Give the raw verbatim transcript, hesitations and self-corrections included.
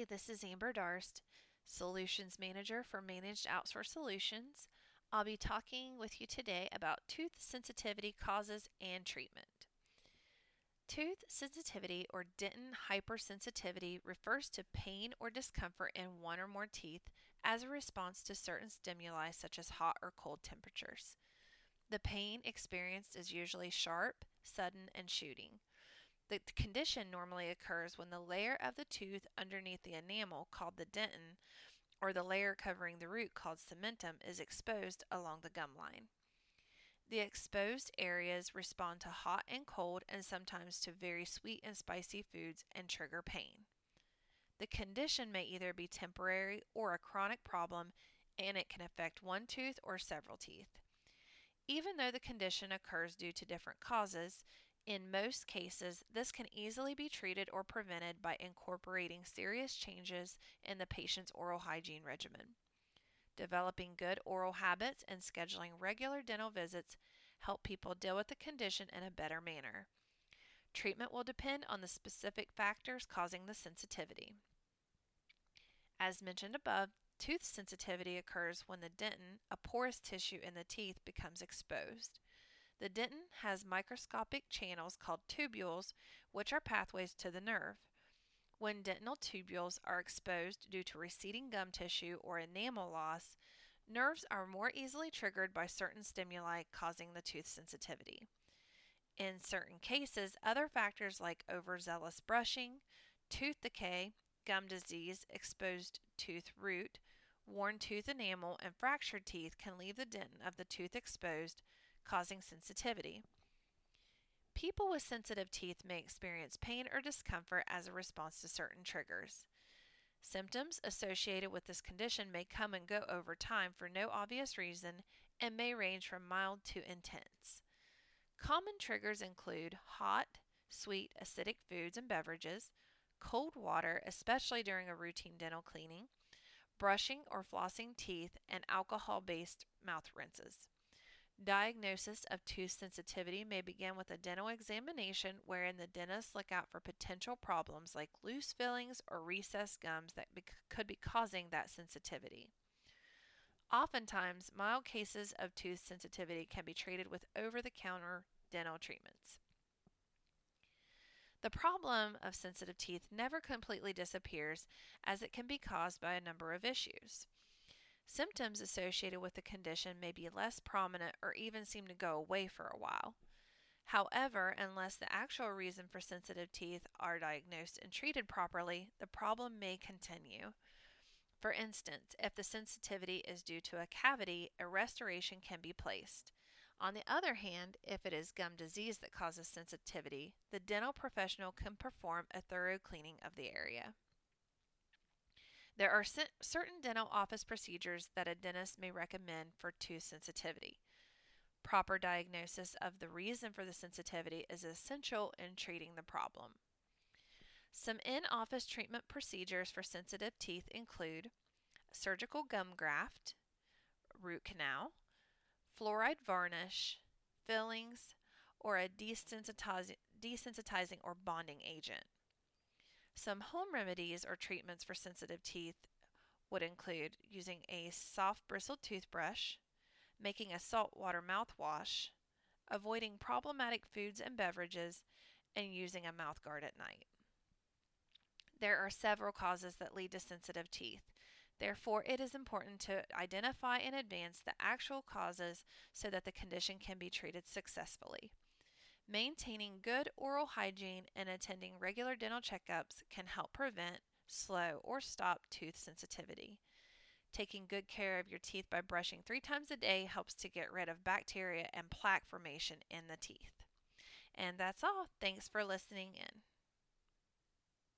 Hi, this is Amber Darst, Solutions Manager for Managed Outsource Solutions. I'll be talking with you today about tooth sensitivity causes and treatment. Tooth sensitivity or dentin hypersensitivity refers to pain or discomfort in one or more teeth as a response to certain stimuli such as hot or cold temperatures. The pain experienced is usually sharp, sudden, and shooting. The condition normally occurs when the layer of the tooth underneath the enamel, called the dentin, or the layer covering the root, called cementum, is exposed along the gum line. The exposed areas respond to hot and cold and sometimes to very sweet and spicy foods and trigger pain. The condition may either be temporary or a chronic problem, and it can affect one tooth or several teeth. Even though the condition occurs due to different causes, in most cases, this can easily be treated or prevented by incorporating serious changes in the patient's oral hygiene regimen. Developing good oral habits and scheduling regular dental visits help people deal with the condition in a better manner. Treatment will depend on the specific factors causing the sensitivity. As mentioned above, tooth sensitivity occurs when the dentin, a porous tissue in the teeth, becomes exposed. The dentin has microscopic channels called tubules, which are pathways to the nerve. When dentinal tubules are exposed due to receding gum tissue or enamel loss, nerves are more easily triggered by certain stimuli, causing the tooth sensitivity. In certain cases, other factors like overzealous brushing, tooth decay, gum disease, exposed tooth root, worn tooth enamel, and fractured teeth can leave the dentin of the tooth exposed, causing sensitivity. People with sensitive teeth may experience pain or discomfort as a response to certain triggers. Symptoms associated with this condition may come and go over time for no obvious reason and may range from mild to intense. Common triggers include hot, sweet, acidic foods and beverages, cold water, especially during a routine dental cleaning, brushing or flossing teeth, and alcohol-based mouth rinses. Diagnosis of tooth sensitivity may begin with a dental examination wherein the dentists look out for potential problems like loose fillings or recessed gums that be- could be causing that sensitivity. Oftentimes, mild cases of tooth sensitivity can be treated with over-the-counter dental treatments. The problem of sensitive teeth never completely disappears, as it can be caused by a number of issues. Symptoms associated with the condition may be less prominent or even seem to go away for a while. However, unless the actual reason for sensitive teeth are diagnosed and treated properly, the problem may continue. For instance, if the sensitivity is due to a cavity, a restoration can be placed. On the other hand, if it is gum disease that causes sensitivity, the dental professional can perform a thorough cleaning of the area. There are certain dental office procedures that a dentist may recommend for tooth sensitivity. Proper diagnosis of the reason for the sensitivity is essential in treating the problem. Some in-office treatment procedures for sensitive teeth include surgical gum graft, root canal, fluoride varnish, fillings, or a desensitizing, desensitizing or bonding agent. Some home remedies or treatments for sensitive teeth would include using a soft bristled toothbrush, making a saltwater mouthwash, avoiding problematic foods and beverages, and using a mouth guard at night. There are several causes that lead to sensitive teeth. Therefore, it is important to identify in advance the actual causes so that the condition can be treated successfully. Maintaining good oral hygiene and attending regular dental checkups can help prevent, slow, or stop tooth sensitivity. Taking good care of your teeth by brushing three times a day helps to get rid of bacteria and plaque formation in the teeth. And that's all. Thanks for listening in.